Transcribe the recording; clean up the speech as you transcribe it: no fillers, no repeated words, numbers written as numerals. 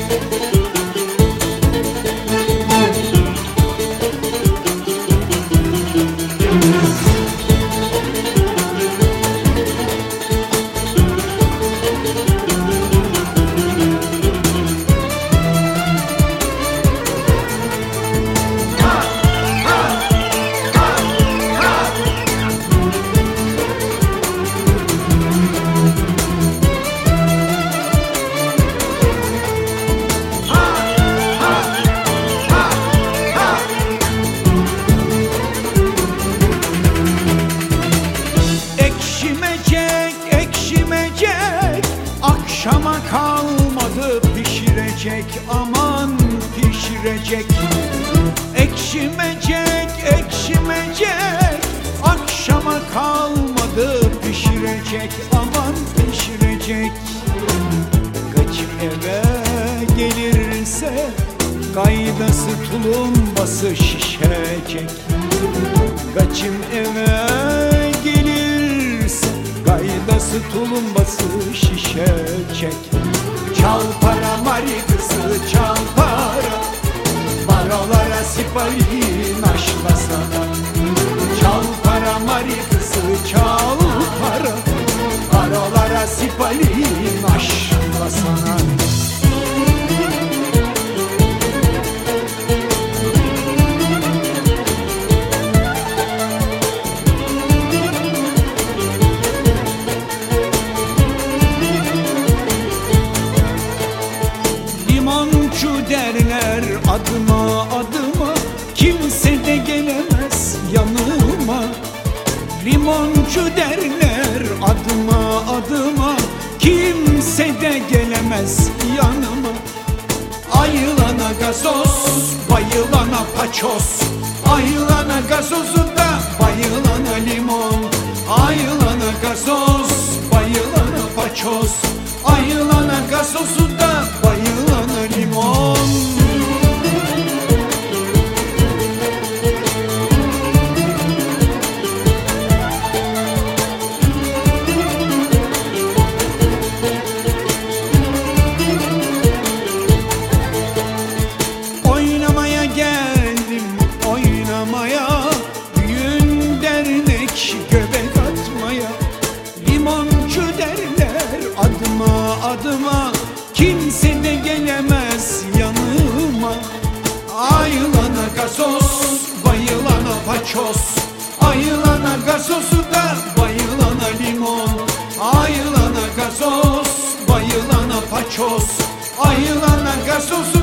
Akşama kalmadı pişirecek, aman pişirecek. Ekşimecek, ekşimecek. Akşama kalmadı pişirecek, aman pişirecek. Kaçıp eve gelirse kaydası tulumbası şişecek. Kaçım eve gelirse kaydası tulumbası şişecek. Çal para mari kızı çal para, barolara sipahin aşlasana. Çal para mari kızı çal para, barolara sipahin aşlasana. Limoncu derler adıma adıma, kimse de gelemez yanıma. Limoncu derler adıma adıma, kimse de gelemez yanıma. Ayılana gazoz, bayılana paçoz. Ayılana gazozu da bayılana limon. Ayılana gazoz, bayılana paçoz. Ayılana gazozu da bayılana limon. Oynamaya geldim, oynamaya. Düğün dernek göbek atmaya. Limoncu derler adıma adıma, kimse de gelemez yanıma. Ayılana gazoz, bayılana paçoz. Ayılana gazozu da bayılana limon. Ayılana gazoz, bayılana paçoz. Ayılana gazozu